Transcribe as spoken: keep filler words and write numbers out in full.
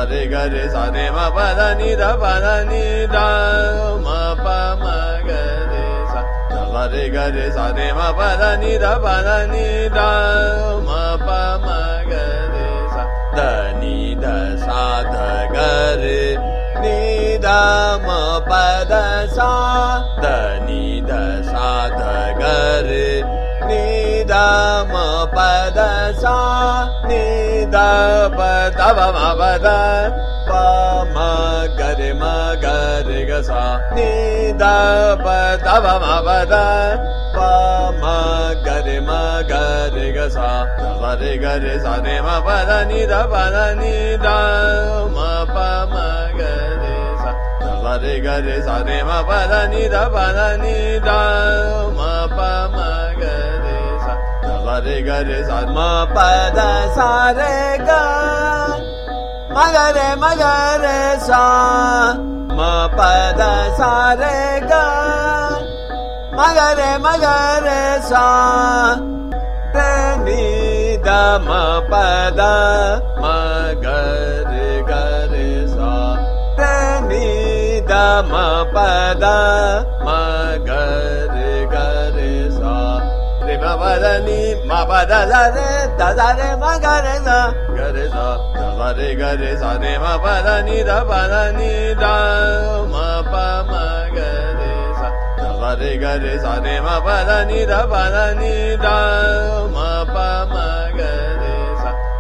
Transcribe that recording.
re ga re sa re ma pa da ni da pa da ni da ma pa ma ga re sa sa re ga re sa re ma pa da ni da pa da ni da ma pa ma ga re sa da ni da sa da ga re ni da ma pa da sa da ni da sa da ga re ni da ma pa da sa ni da pa da pa ma pa da pa ma ga re ma ga re ga sa ni da pa da pa ma pa da pa ma ga re ma ga re ga sa sa re ga re sa re ma pa da ni da pa da ni da ma pa ma ga re sa sa re ga re sa re ma pa da ni da pa da ni da ma pa ma ga re sa sa re ga re sa ma pa da sa re ga ma ga re ma ga re sa ma pa da sa re ga ma ga re ma ga re sa te ni da ma pa da ma ga re ga re sa te ni da ma pa da ma ga re ga re sa re ma pa da ni ma pa da sa re da sa re ma ga re sa ga re sa sa re ga re sa re ma pa da ni da pa da ni da ma pa ma ga re sa sa re ga re sa re ma pa da ni da pa da ni da ma